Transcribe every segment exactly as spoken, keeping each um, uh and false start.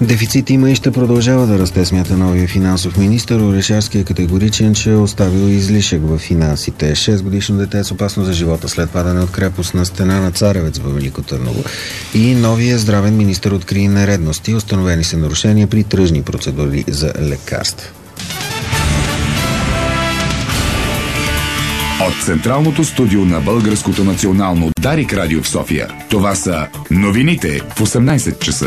Дефицит има и ще продължава да расте, смята новия финансов министър. Орешарски е категоричен, че е оставил излишък в финансите. шестгодишно дете с опасно за живота след падане от крепостна стена на Царевец във Велико Търново. И новия здравен министър откри нередности. Установени са нарушения при тръжни процедури за лекарства. От Централното студио на Българското национално Дарик радио в София. Това са новините в осемнайсет часа.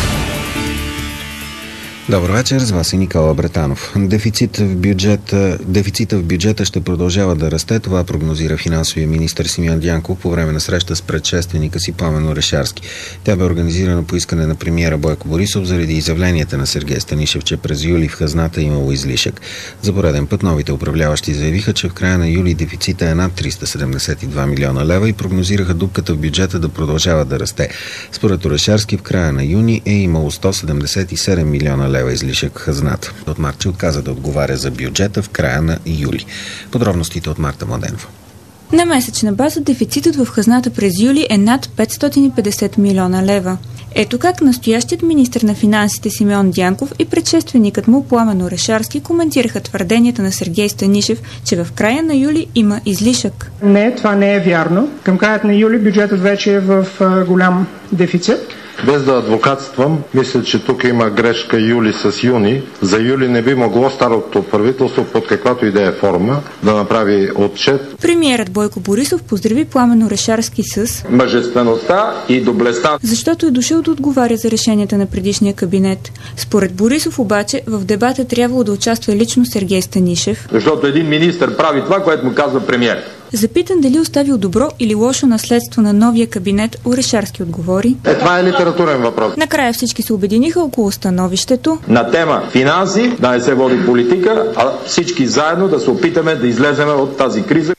Добър вечер, с вас е Никола Бретанов. Дефицит в бюджета, дефицита в бюджета ще продължава да расте. Това прогнозира финансовия министър Симеон Дянков по време на среща с предшественика си Пламен Орешарски. Тя бе организирана по искане на премиера Бойко Борисов заради изявленията на Сергей Станишев, че през юли в хазната е имало излишък. За пореден път новите управляващи заявиха, че в края на юли дефицита е над триста седемдесет и два милиона лева и прогнозираха дупката в бюджета да продължава да расте. Според Орешарски в края на юни е имало сто седемдесет и седем милиона лева излишък в хазната. От Марче отказа да отговаря за бюджета в края на юли. Подробностите от Марта Младенова. На месечна база дефицитът в хазната през юли е над петстотин и петдесет милиона лева. Ето как настоящият министър на финансите Симеон Дянков и предшественикът му Пламен Орешарски коментираха твърденията на Сергей Станишев, че в края на юли има излишък. Не, това не е вярно. Към краят на юли бюджетът вече е в а, голям дефицит. Без да адвокатствам, мисля, че тук има грешка юли с юни. За юли не би могло старото правителство под каквато и да е форма да направи отчет. Премиерът Бойко Борисов поздрави Пламен Орешарски с мъжествеността и доблестта, защото е дошъл да отговаря за решенията на предишния кабинет. Според Борисов обаче в дебата трябвало да участва лично Сергей Станишев. Защото един министър прави това, което му казва премиер. Запитан дали оставил добро или лошо наследство на новия кабинет, Орешарски отговори: Е, това е литературен въпрос. Накрая всички се обединиха около становището на тема финанси, да не се води политика, а всички заедно да се опитаме да излезем от тази криза.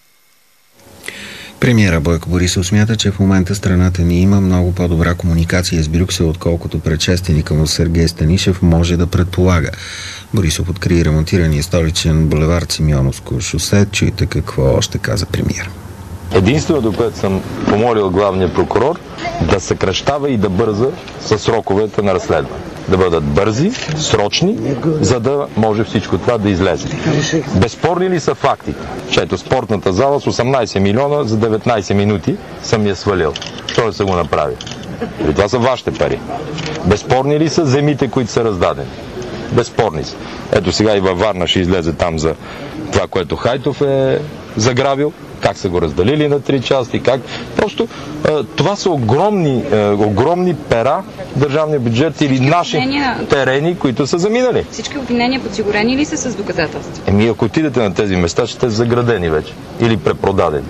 Премиера Бойко Борисов смята, че в момента страната ни има много по-добра комуникация с Брюксел, отколкото предшественика му Сергей Станишев може да предполага. Борисов откри ремонтирания столичен булевард Симеоновско шосе. Чуйте какво още каза премиер. Единственото, което съм помолил главния прокурор, да съкращава и да бърза с сроковете на разследване. Да бъдат бързи, срочни, за да може всичко това да излезе. Безспорни ли са фактите? Чето спортната зала с осемнайсет милиона за деветнайсет минути съм я свалил. Що не са го направили? И това са вашите пари. Безспорни ли са земите, които са раздадени? Безспорни са. Ето сега и във Варна ще излезе там за това, което Хайтов е заграбил, как са го разделили на три части, как. Просто това са огромни, огромни пера в държавния бюджет или наши терени, които са заминали. Всички обвинения подсигурени ли са с доказателства? Еми, ако отидете на тези места, ще са заградени вече или препродадени.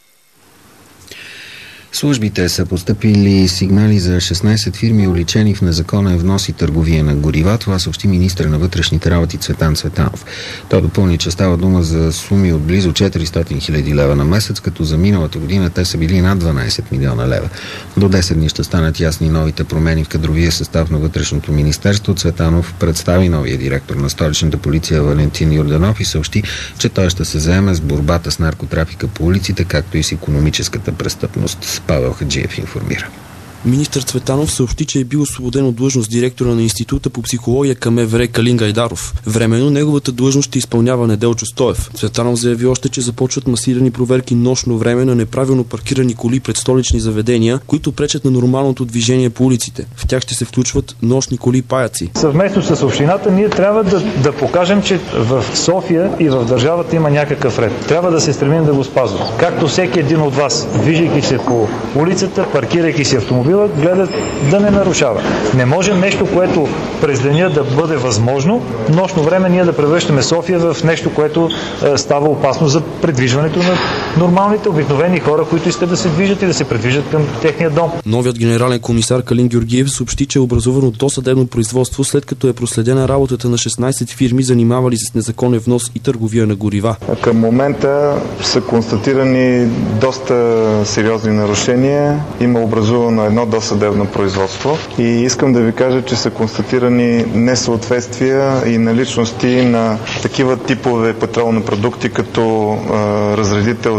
Службите са постъпили сигнали за шестнайсет фирми, уличени в незаконен внос и търговия на горива. Това съобщи министър на вътрешните работи Цветан Цветанов. Той допълни, че става дума за суми от близо четиристотин хиляди лева на месец, като за миналата година те са били над дванайсет милиона лева. До десет дни ще станат ясни новите промени в кадровия състав на вътрешното министерство. Цветанов представи новия директор на столичната полиция Валентин Йорданов и съобщи, че той ще се заеме с борбата с наркотрафика по улиците, както и с икономическата престъпност. Павел Хаджиев информира. Министър Цветанов съобщи, че е бил освободен от длъжност директора на Института по психология към МВР Калин Гайдаров. Временно неговата длъжност ще изпълнява Неделчо Стоев. Цветанов заяви още, че започват масирани проверки нощно време на неправилно паркирани коли пред столични заведения, които пречат на нормалното движение по улиците. В тях ще се включват нощни коли паяци. Съвместно с общината ние трябва да, да покажем, че в София и в държавата има някакъв ред. Трябва да се стремим да го спазваме. Както всеки един от вас, движейки се по улицата, паркирайки си автомобил, гледат да не нарушава. Не може нещо, което през деня да бъде възможно, нощно време ние да превръщаме София в нещо, което е, става опасно за предвижването на нормалните, обикновени хора, които искат да се движат и да се предвижат към техния дом. Новият генерален комисар Калин Георгиев съобщи, че е образувано досъдебно производство, след като е проследена работата на шестнайсет фирми, занимавали с незаконен внос и търговия на горива. Към момента са констатирани доста сериозни нарушения. Има образувано едно досъдебно производство и искам да ви кажа, че са констатирани несъответствия и наличности на такива типове петролни продукти, като а, разредител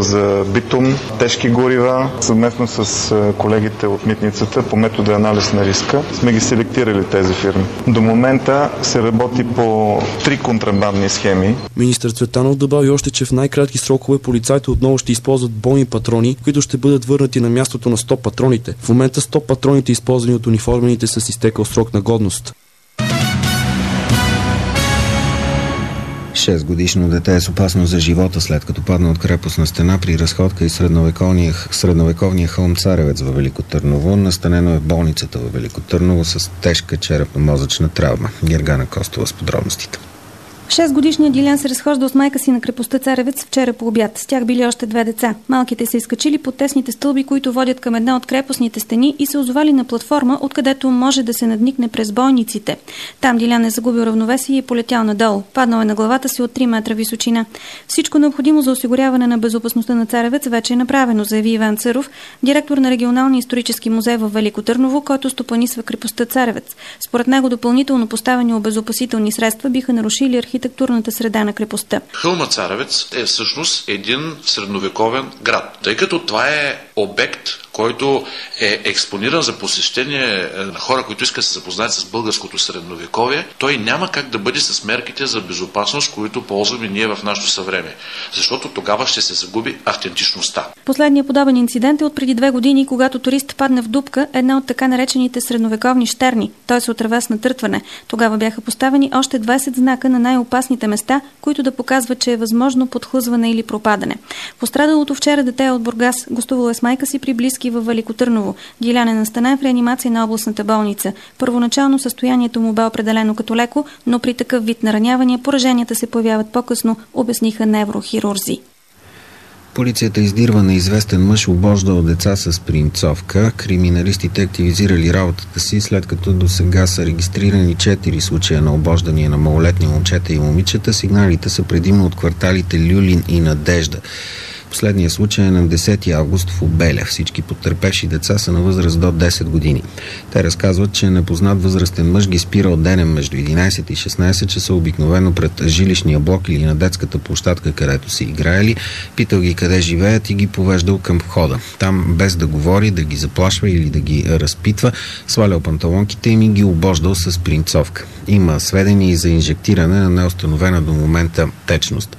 за битум, тежки горива. Съвместно с колегите от митницата по метода анализ на риска сме ги селектирали тези фирми. До момента се работи по три контрабандни схеми. Министър Цветанов добави още, че в най-кратки срокове полицайите отново ще използват бойни патрони, които ще бъдат върнати на мястото на сто патроните. В момента сто патроните, използвани от униформените, с изтекал срок на годност. Шестгодишно дете е с опасност за живота, след като падна от крепостна стена при разходка и средновековния, средновековния хълм Царевец във Велико Търново. Настанено е в болницата във Велико Търново с тежка черепно-мозъчна травма. Гергана Костова с подробностите. Шестгодишният Дилян се разхождал с майка си на крепостта Царевец вчера по обяд. С тях били още две деца. Малките се изкачили под тесните стълби, които водят към една от крепостните стени, и се озовали на платформа, откъдето може да се надникне през бойниците. Там Дилян е загубил равновесие и е полетял надолу. Паднал е на главата си от три метра височина. Всичко необходимо за осигуряване на безопасността на Царевец вече е направено, заяви Иван Църов, директор на Регионалния исторически музей в Велико Търново, който стопанисва крепостта Царевец. Според него допълнително поставени обезопасителни средства биха нарушили архитектурата архитектурната среда на крепостта. Хълма Царевец е всъщност един средновековен град, тъй като това е обект, който е експониран за посещение на хора, които искат да се запознаят с българското средновековие. Той няма как да бъде с мерките за безопасност, които ползваме ние в нашето съвремие, защото тогава ще се загуби автентичността. Последният подобен инцидент е от преди две години, когато турист падне в дупка, една от така наречените средновековни щерни. Той се отравя с натъртване. Тогава бяха поставени още двайсет знака на най-опасните места, които да показват, че е възможно подхлъзване или пропадане. Пострадалото вчера дете е от Бургас, гостувало е с майка си при близки във Велико Търново. Дилян е настанен в реанимация на областната болница. Първоначално състоянието му бе определено като леко, но при такъв вид наранявания пораженията се появяват по-късно, обясниха неврохирурзи. Полицията издирва неизвестен мъж, обождал деца с принцовка. Криминалистите активизирали работата си, след като до сега са регистрирани четири случая на обождания на малолетни момчета и момичета. Сигналите са предимно от кварталите Люлин и Надежда. Последният случай е на десети август в Обеля. Всички потърпевши деца са на възраст до десет години. Те разказват, че непознат възрастен мъж ги спирал денем между единайсет и шестнайсет часа, обикновено пред жилищния блок или на детската площадка, където са играели, питал ги къде живеят и ги повеждал към входа. Там, без да говори, да ги заплашва или да ги разпитва, свалял панталонките им и ги обождал с принцовка. Има сведения и за инжектиране на неустановена до момента течност.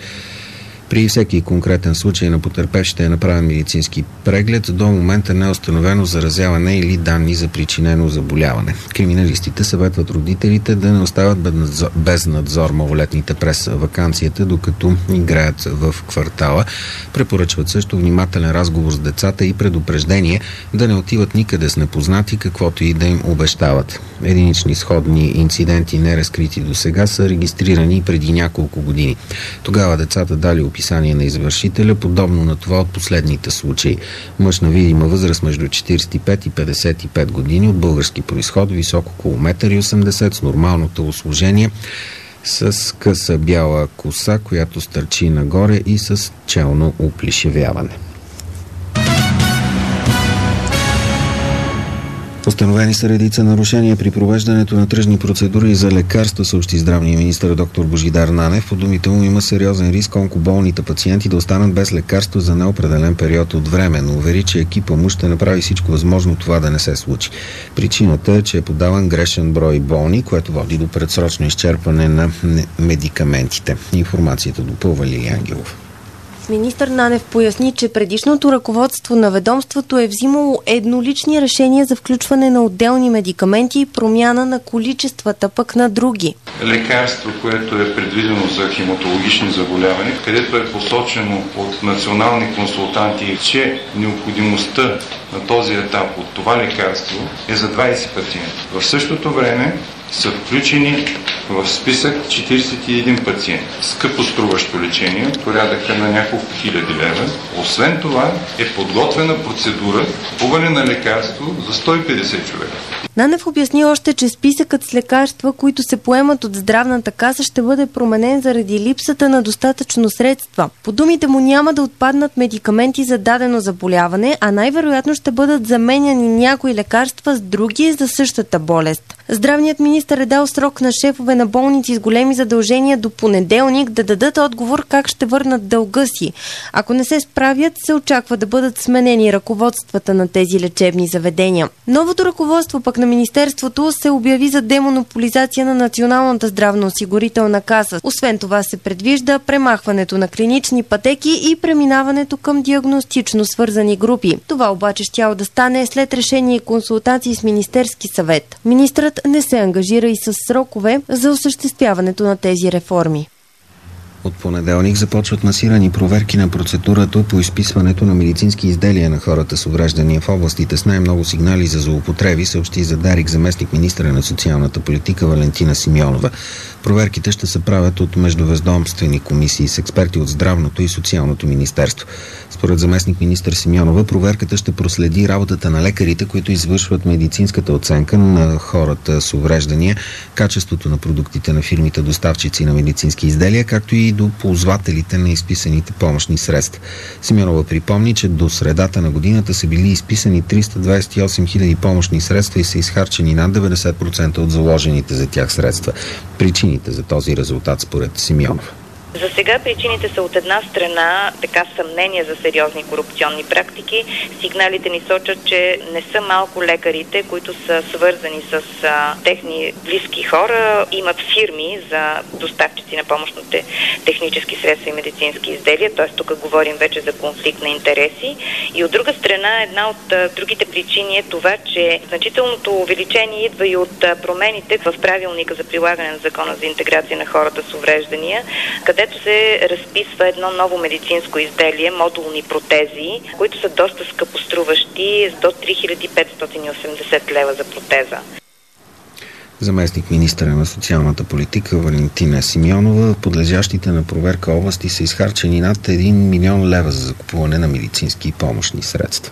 При всеки конкретен случай на потърпевшите е направен медицински преглед. До момента не е установено заразяване или данни за причинено заболяване. Криминалистите съветват родителите да не оставят без надзор малолетните през ваканцията, докато играят в квартала. Препоръчват също внимателен разговор с децата и предупреждение да не отиват никъде с непознати, каквото и да им обещават. Единични сходни инциденти, неразкрити до сега, са регистрирани преди няколко години. Тогава децата дали описание на извършителя, подобно на това от последните случаи. Мъж на видима възраст между четирийсет и пет и петдесет и пет години, от български произход, висок около едно и осемдесет метра, с нормално телосложение, с къса бяла коса, която стърчи нагоре, и с челно оплишевяване. Установени са редица нарушения при провеждането на тръжни процедури за лекарства, съобщи здравния министър доктор Божидар Нанев. По думите му има сериозен риск онкоболните пациенти да останат без лекарство за неопределен период от време, но увери, че екипа му ще направи всичко възможно това да не се случи. Причината е, че е подаван грешен брой болни, което води до предсрочно изчерпване на медикаментите. Информацията допълва Лилия Ангелов. Министър Нанев поясни, че предишното ръководство на ведомството е взимало еднолични решения за включване на отделни медикаменти и промяна на количествата пък на други. Лекарство, което е предвидено за хематологични заболявания, където е посочено от национални консултанти, че необходимостта на този етап от това лекарство е за двайсет пациенти. В същото време са включени в списък четирийсет и един пациенти. Скъпо струващо лечение, порядъка на няколко хиляди лева. Освен това е подготвена процедура купуване на лекарство за сто и петдесет човека. Нанев обясни още, че списъкът с лекарства, които се поемат от здравната каса, ще бъде променен заради липсата на достатъчно средства. По думите му няма да отпаднат медикаменти за дадено заболяване, а най-вероятно ще бъдат заменяни някои лекарства с други за същата болест. Здравният министър е дал срок на шефове на болници с големи задължения до понеделник да дадат отговор как ще върнат дълга си. Ако не се справят, се очаква да бъдат сменени ръководствата на тези лечебни заведения. Новото ръководство пък на министерството се обяви за демонополизация на Националната здравноосигурителна каса. Освен това се предвижда премахването на клинични пътеки и преминаването към диагностично свързани групи. Това обаче щяло да стане след решение и консултации с Министерски съвет. Министрът не се ангажира и с срокове за осъществяването на тези реформи. От понеделник започват масирани проверки на процедурата по изписването на медицински изделия на хората с увреждания в областите с най-много сигнали за злоупотреби, съобщи за Дарик заместник министъра на социалната политика Валентина Симеонова. Проверките ще се правят от междуведомствени комисии с експерти от Здравното и Социалното министерство. Според заместник министър Симеонова, проверката ще проследи работата на лекарите, които извършват медицинската оценка на хората с увреждания, качеството на продуктите на фирмите доставчици на медицински изделия, както и до ползвателите на изписаните помощни средства. Симеонова припомни, че до средата на годината са били изписани триста двадесет и осем хиляди помощни средства и са изхарчени над деветдесет процента от заложените за тях средства. Причините за този резултат според Симеонова. За сега причините са от една страна така съмнения за сериозни корупционни практики. Сигналите ни сочат, че не са малко лекарите, които са свързани с а, техни близки хора, имат фирми за доставчици на помощните технически средства и медицински изделия, т.е. тук говорим вече за конфликт на интереси. И от друга страна, една от а, другите причини е това, че значителното увеличение идва и от а, промените в правилника за прилагане на Закона за интеграция на хората с увреждания, където се разписва едно ново медицинско изделие, модулни протези, които са доста скъпоструващи, с до три хиляди петстотин и осемдесет лева за протеза. Заместник министъра на социалната политика Валентина Симеонова, подлежащите на проверка области са изхарчени над един милион лева за закупуване на медицински и помощни средства.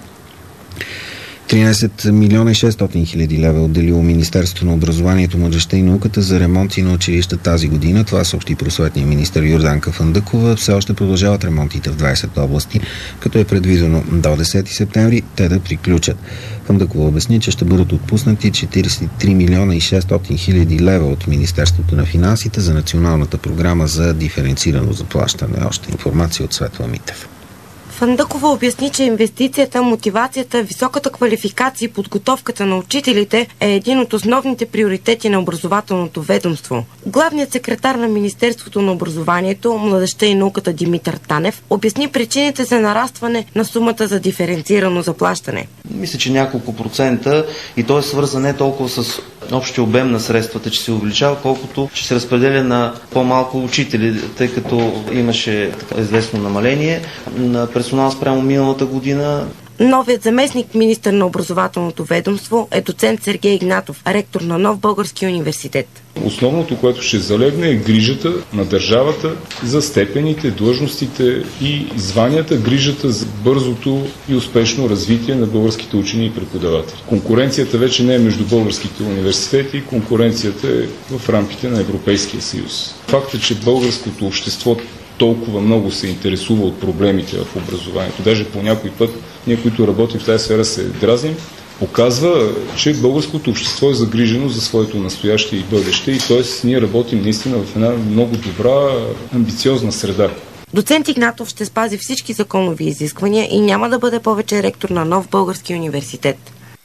тринадесет милиона и шестстотин хиляди лева отделило Министерството на образованието, младежта и науката за ремонти на училища тази година. Това съобщи просветния министър Йорданка Фандъкова. Все още продължават ремонтите в двадесет области, като е предвидено до десети септември те да приключат. Фандъкова обясни, че ще бъдат отпуснати четиридесет и три милиона и шестстотин хиляди лева от Министерството на финансите за националната програма за диференцирано заплащане. Още информация от Светла Митев. Фандъкова обясни, че инвестицията, мотивацията, високата квалификация и подготовката на учителите е един от основните приоритети на образователното ведомство. Главният секретар на Министерството на образованието, младежта и науката Димитър Танев обясни причините за нарастване на сумата за диференцирано заплащане. Мисля, че няколко процента, и то е свързано не толкова с общия обем на средствата, че се увеличава, колкото че се разпределя на по-малко учители, тъй като имаше така известно намаление на персонал спрямо миналата година. Новият заместник министър на образователното ведомство е доцент Сергей Игнатов, ректор на Нов български университет. Основното, което ще залегне, е грижата на държавата за степените, длъжностите и званията, грижата за бързото и успешно развитие на българските учени и преподаватели. Конкуренцията вече не е между българските университети, конкуренцията е в рамките на Европейския съюз. Фактът, че българското общество толкова много се интересува от проблемите в образованието, даже по някой път ние, които работим в тази сфера, се дразним, показва, че българското общество е загрижено за своето настояще и бъдеще и т.е. ние работим наистина в една много добра, амбициозна среда. Доцент Игнатов ще спази всички законови изисквания и няма да бъде повече ректор на Нов български университет.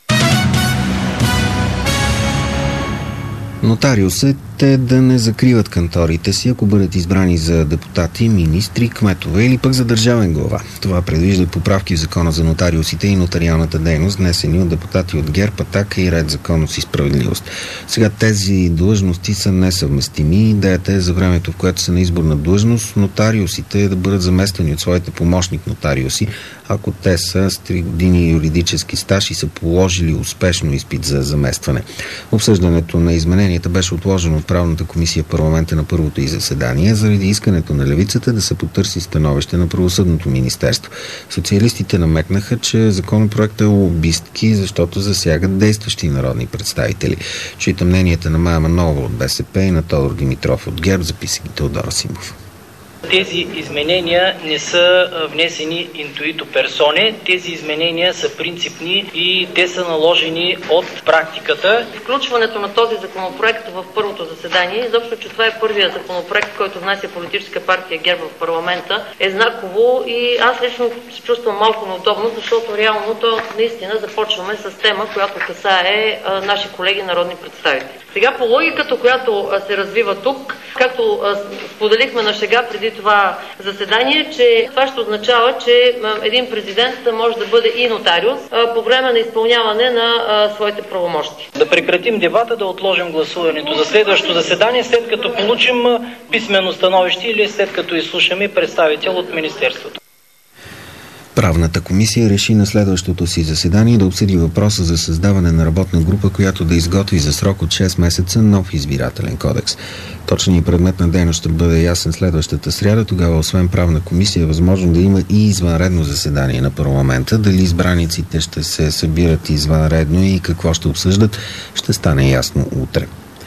Нотариусите да не закриват канторите си, ако бъдат избрани за депутати, министри, кметове или пък за държавен глава. Това предвиждат поправки в Закона за нотариусите и нотариалната дейност, внесени от депутати от ГЕРБ, Атака и Ред, законност и справедливост. Сега тези длъжности са несъвместими. Идеята е за времето, в което са на изборна длъжност, нотариусите да бъдат заместени от своите помощник нотариуси, ако те са с три години юридически стаж и са положили успешно изпит за заместване. Обсъждането на измененията беше отложено от правната комисия в парламента на първото й заседание заради искането на левицата да се потърси становище на правосъдното министерство. Социалистите намекнаха, че законопроектът е лобистки, защото засягат действащи народни представители. Чуйте мненията на Мая Манолова от БСП и на Тодор Димитров от ГЕРБ, записа ги Теодора Симов. Тези изменения не са внесени интуито персоне, тези изменения са принципни и те са наложени от практиката. Включването на този законопроект в първото заседание, изобщо, че това е първият законопроект, който внася политическа партия ГЕРБ в парламента, е знаково и аз лично се чувствам малко неудобно, защото реално то наистина започваме с тема, която касае а, наши колеги народни представители. Сега по логиката, която а, се развива тук, както а, споделихме на шега преди това заседание, че това ще означава, че един президент може да бъде и нотариус по време на изпълняване на своите правомощи. Да прекратим дебата, да отложим гласуването за следващото заседание, след като получим писмено становище или след като изслушаме представител от Министерството. Правната комисия реши на следващото си заседание да обсъди въпроса за създаване на работна група, която да изготви за срок от шест месеца нов избирателен кодекс. Точният предмет на дейност ще бъде ясен следващата сряда. Тогава, освен правна комисия, е възможно да има и извънредно заседание на парламента. Дали избраниците ще се събират извънредно и какво ще обсъждат, ще стане ясно утре.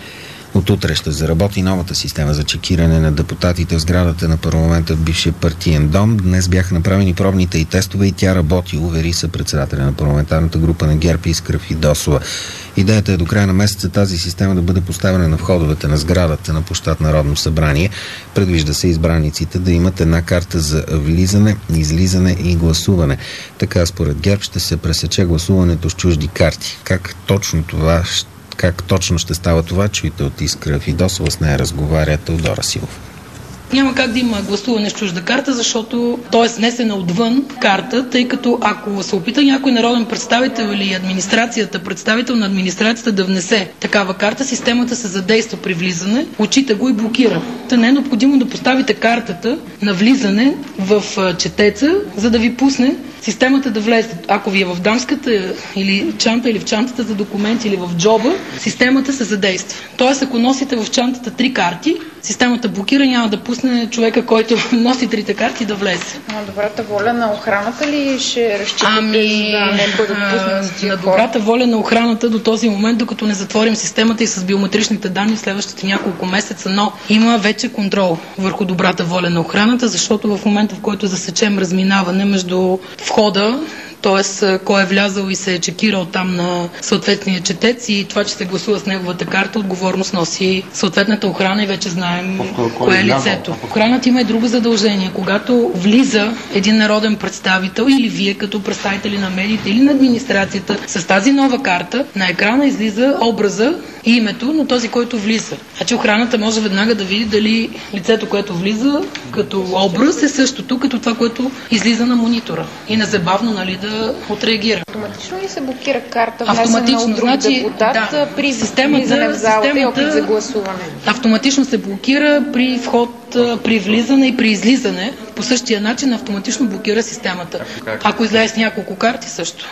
От утре ще заработи новата система за чекиране на депутатите в сградата на парламента в бившия партиен дом. Днес бяха направени пробните и тестове и тя работи, увери се председателя на парламентарната група на ГЕРБ Искра Фидосова. Идеята е до края на месеца тази система да бъде поставена на входовете на сградата на площад Народно събрание. Предвижда се избраниците да имат една карта за влизане, излизане и гласуване. Така според ГЕРБ ще се пресече гласуването с чужди карти. Как точно това ще Как точно ще става това, чуйте от Искра Фидосова, с нея разговаря Теодора Силов. Няма как да има гласуване с чужда карта, защото то е снесена отвън карта, тъй като ако се опита някой народен представител или администрацията, представител на администрацията да внесе такава карта, системата се задейства при влизане, отчита го и блокира. Та не е необходимо да поставите картата на влизане в четеца, за да ви пусне системата да влезе. Ако ви е в дамската или чанта, или в чантата за документи, или в джоба, системата се задейства. Тоест, ако носите в чантата три карти, системата блокира, няма да пусне човека, който носи трите карти, да влезе. На добрата воля на охраната ли ще разчитате, ами, да не бъдат пуснати? На добрата воля на охраната до този момент, докато не затворим системата и с биометричните данни в следващите няколко месеца, но има вече контрол върху добрата воля на охраната, защото в момента, в който засечем разминаване между входа, т.е. кой е влязал и се е чекирал там на съответния четец и това, че се гласува с неговата карта, отговорност носи съответната охрана и вече знаем кое е лицето. Охраната има и друго задължение. Когато влиза един народен представител или вие като представители на медиите или на администрацията с тази нова карта, на екрана излиза образа и името на този, който влиза. Значи охраната може веднага да види дали лицето, което влиза като образ е същото като това, което излиза на монитора. И незабавно, нали, да отреагира. Автоматично ли се блокира карта, внесена от друг значи, депутат да, при системата, влизане в залата системата, и опит за гласуване? Автоматично се блокира при вход, при влизане и при излизане. По същия начин автоматично блокира системата. Ако излезе с няколко карти също.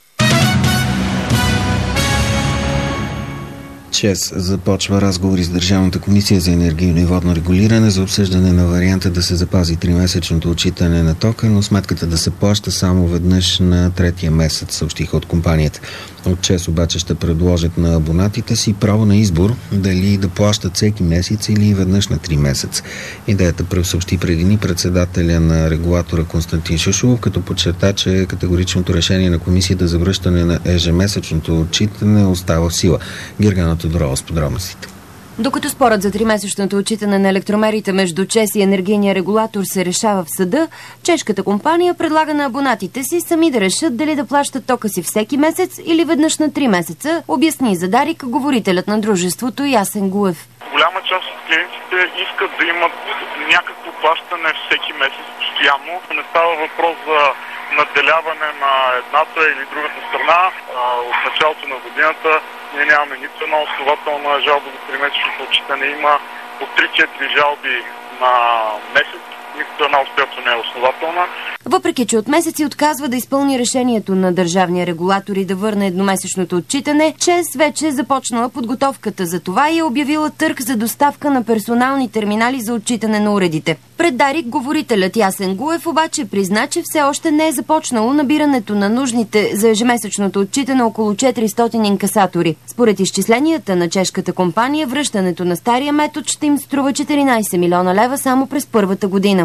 ЧЕЗ започва разговори с Държавната комисия за енергийно и водно регулиране за обсъждане на варианта да се запази тримесечното отчитане на тока, но сметката да се плаща само веднъж на третия месец, съобщиха от компанията. От ЧЕЗ обаче ще предложат на абонатите си право на избор дали да плащат всеки месец или веднъж на три месеца. Идеята пресъобщи преди ни председателя на регулатора Константин Шушулов, като подчерта, че категоричното решение на комисията за връщане на ежемесечното отчитане остава в сила. Гергана Тодорова с подробностите. Докато спорът за тримесечното отчитане на електромерите между ЧЕЗ и енергийния регулатор се решава в съда, чешката компания предлага на абонатите си сами да решат дали да плащат тока си всеки месец или веднъж на три месеца, обясни за Дарик говорителят на дружеството Ясен Гуев. Голяма част от клиентите искат да имат някакво плащане всеки месец постоянно. Не става въпрос за надделяване на едната или другата страна. От началото на годината ние нямаме нито една основателна жалба за тримесечното отчитане. Има по три-четири жалби на месец, нито една от която не е основателна. Въпреки че от месеци отказва да изпълни решението на държавния регулатор и да върне едномесечното отчитане, ЧЕЗ вече е започнала подготовката за това и е обявила търг за доставка на персонални терминали за отчитане на уредите. Пред Дарик говорителят Ясен Гуев обаче призна, че все още не е започнало набирането на нужните за ежемесечното отчитане около четиристотин инкасатори. Според изчисленията на чешката компания, връщането на стария метод ще им струва четиринайсет милиона лева само през първата година.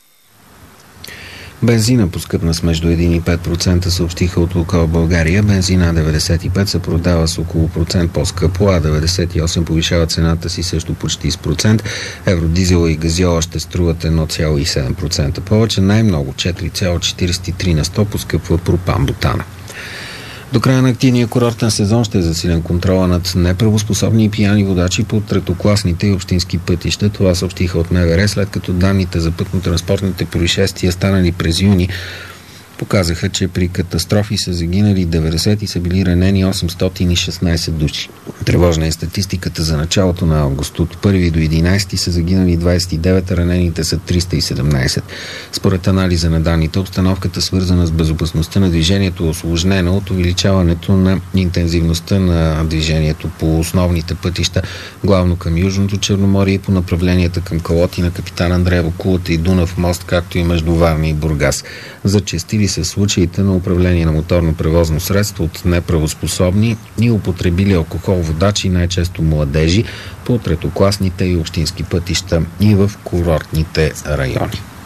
Бензина поскъпна с между един и пет процента, съобщиха от Лукойл България. Бензина А деветдесет и пет се продава с около процент по-скъпо, а деветдесет и осем повишава цената си също почти с процент. Евродизела и газиола ще струват едно цяло и седем процента повече, най-много четири цяло четирийсет и три на сто поскъпва пропан-бутана. До края на активния курортен сезон ще е засилен контрола над неправоспособни и пияни водачи по третокласните и общински пътища. Това съобщиха от МВР, след като данните за пътно-транспортните происшествия, станали през юни, показаха, че при катастрофи са загинали деветдесет и са били ранени осемстотин и шестнайсет души. Тревожна е статистиката за началото на август. От първи до единайсети са загинали двайсет и девет, а ранените са триста и седемнайсет. Според анализа на данните, обстановката, свързана с безопасността на движението, е усложнена от увеличаването на интензивността на движението по основните пътища, главно към Южното Черноморие и по направленията към Калотина, Капитан Андреево, Кулата и Дунав мост, както и между Варна и Бургас. Зачестили се случаите на управление на моторно превозно средство от неправоспособни и употребили алкохол водачи, най-често младежи, по третокласните и общински пътища и в курортните райони.